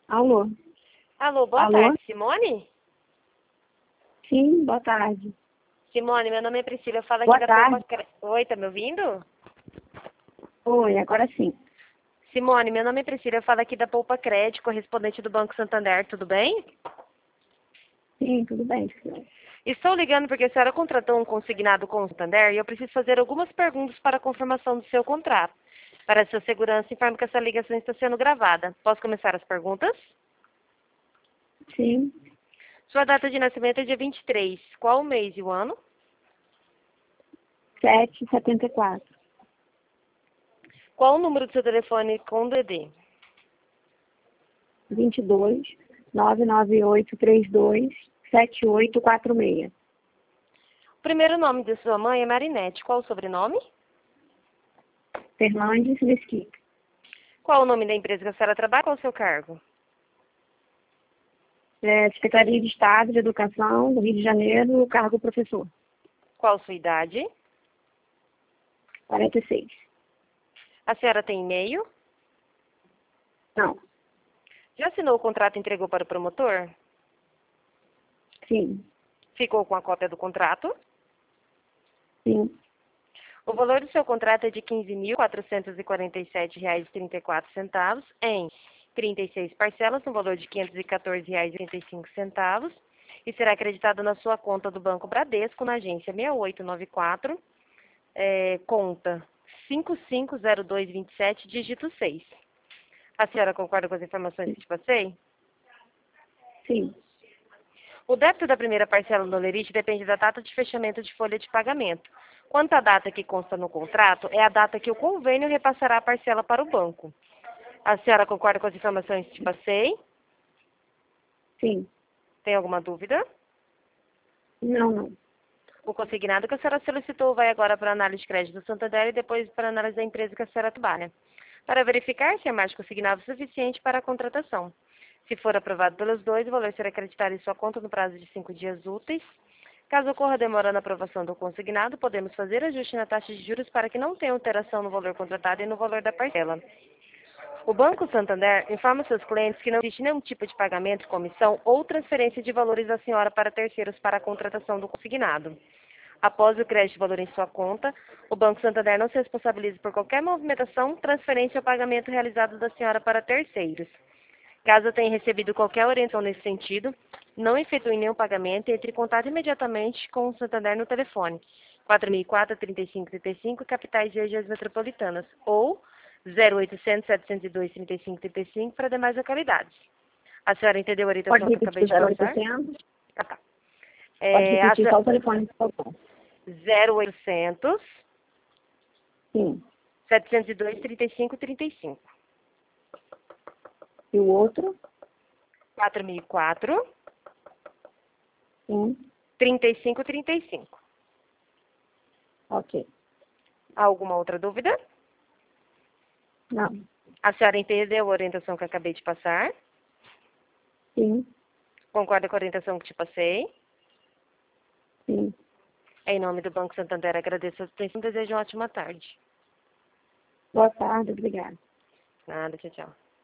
Alô? Alô, boa Alô? tarde, Simone? Sim, boa tarde. Simone, meu nome é Priscila, eu falo aqui Boa da tarde. Poupa Crédito. Oi, tá me ouvindo? Oi, agora sim. Simone, meu nome é Priscila, eu falo aqui da Poupa Crédito, correspondente do Banco Santander, tudo bem? Sim, tudo bem. Estou ligando porque a senhora contratou um consignado com o Santander e eu preciso fazer algumas perguntas para a confirmação do seu contrato. Para a sua segurança, informo que essa ligação está sendo gravada. Posso começar as perguntas? Sim, Sua data de nascimento é dia 23. Qual o mês e o ano? 774. Qual o número do seu telefone com DD? 22 99832 7846. O primeiro nome de sua mãe é Marinete. Qual o sobrenome? Fernandes Mesquita. Qual o nome da empresa que a senhora trabalha? Qual o seu cargo? Secretaria de Estado de Educação do Rio de Janeiro, cargo professor. Qual sua idade? 46. A senhora tem e-mail? Não. Já assinou o contrato e entregou para o promotor? Sim. Ficou com a cópia do contrato? Sim. O valor do seu contrato é de R$ 15.447,34 em 36 parcelas, no valor de R$ 514,35 e será acreditado na sua conta do Banco Bradesco, na agência 6894, conta 550227, dígito 6. A senhora concorda com as informações que te passei? Sim. O débito da primeira parcela do Olerite depende da data de fechamento de folha de pagamento. Quanto à data que consta no contrato, é a data que o convênio repassará a parcela para o banco. A senhora concorda com as informações que te passei? Sim. Tem alguma dúvida? Não. O consignado que a senhora solicitou vai agora para a análise de crédito do Santander e depois para a análise da empresa que a senhora trabalha, para verificar se é mais consignado suficiente para a contratação. Se for aprovado pelos dois, o valor será acreditado em sua conta no prazo de 5 dias úteis. Caso ocorra demora na aprovação do consignado, podemos fazer ajuste na taxa de juros para que não tenha alteração no valor contratado e no valor da parcela. O Banco Santander informa seus clientes que não existe nenhum tipo de pagamento, comissão ou transferência de valores da senhora para terceiros para a contratação do consignado. Após o crédito de valor em sua conta, o Banco Santander não se responsabiliza por qualquer movimentação, transferência ou pagamento realizado da senhora para terceiros. Caso tenha recebido qualquer orientação nesse sentido, não efetue nenhum pagamento e entre em contato imediatamente com o Santander no telefone 4004-3535, capitais e regiões metropolitanas, ou 0800-702-3535 para demais localidades. A senhora entendeu a orientação Pode que eu acabei repetir de o passar? 0800? Ah, tá. Pode A repetir só o telefone, por favor. 0800 Sim. 702 3535. E o outro? 4004 Sim. 3535. Ok. Alguma outra dúvida? Não. A senhora entendeu a orientação que eu acabei de passar? Sim. Concorda com a orientação que te passei? Sim. Em nome do Banco Santander, agradeço a sua atenção e desejo uma ótima tarde. Boa tarde, obrigada. Nada, tchau, tchau.